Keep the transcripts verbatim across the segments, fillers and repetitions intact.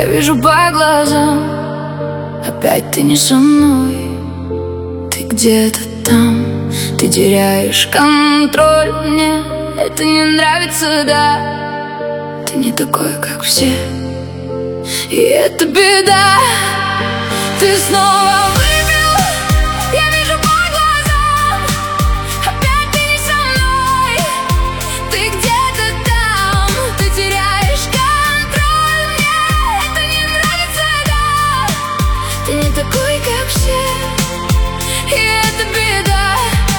Я вижу по глазам, опять ты не со мной. Ты где-то там, ты теряешь контроль. Мне это не нравится, да. Ты не такой, как все, и это беда. Ты снова выпил, я вижу по глазам. Опять ты не со мной. Ты где-то там, ты теряешь контроль. Мне это не нравится, да. Ты не такой, как все, и это беда.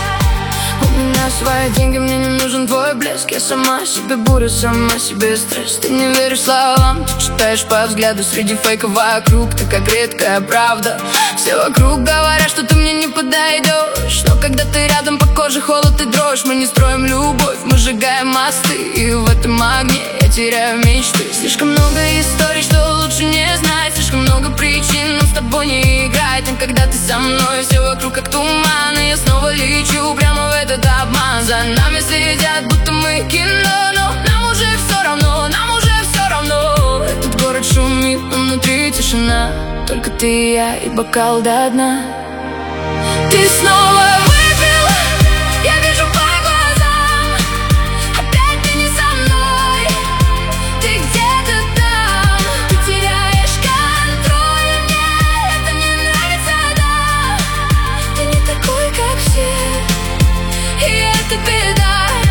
У меня свои деньги, мне не нужен твой блеск. Я сама себе буря, сама себе стресс. Ты не веришь словам, ты читаешь по взгляду среди фейков вокруг. Ты как редкая правда. Все вокруг говорят, что ты мне не подойдешь, но когда ты рядом, по коже холод и дрожь. Мы не строим любовь, мы сжигаем мосты, и в этом огне я теряю мечты. Слишком много историй, что лучше не знать. Слишком много причин нам с тобой не играть. Но когда ты со мной, все вокруг как туман, и я снова лечу прямо в этот обман. За нами следят, будто мы кино, но нам уже все равно, нам уже все равно. Этот город шумит, но внутри тишина. Только ты и я, и бокал до дна. Ты снова выпил, я вижу по глазам. Опять ты не со мной. Ты где-то там, ты теряешь контроль. Мне это не нравится, да. Ты не такой, как все, и это беда.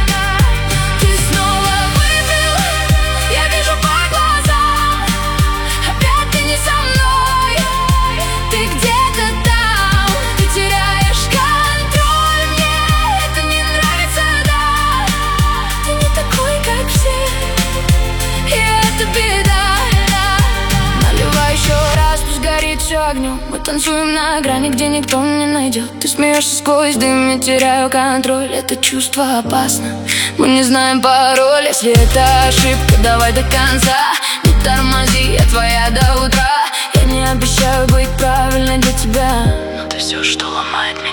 Ты снова выпил, я вижу по глазам. Опять ты не со мной. Ты где-то там, ты теряешь контроль. Мне это не нравится, да. Ты не такой, как все, и это беда. Наливай еще раз, пусть горит все огнем. Мы танцуем на грани, где никто не найдет. Ты смеешься сквозь дым, я теряю контроль. Это чувство опасно, мы не знаем пароль. Если это ошибка, давай до конца. Не тормози, я твоя до утра. Я не обещаю быть правильной для тебя, но ты все, что ломает меня.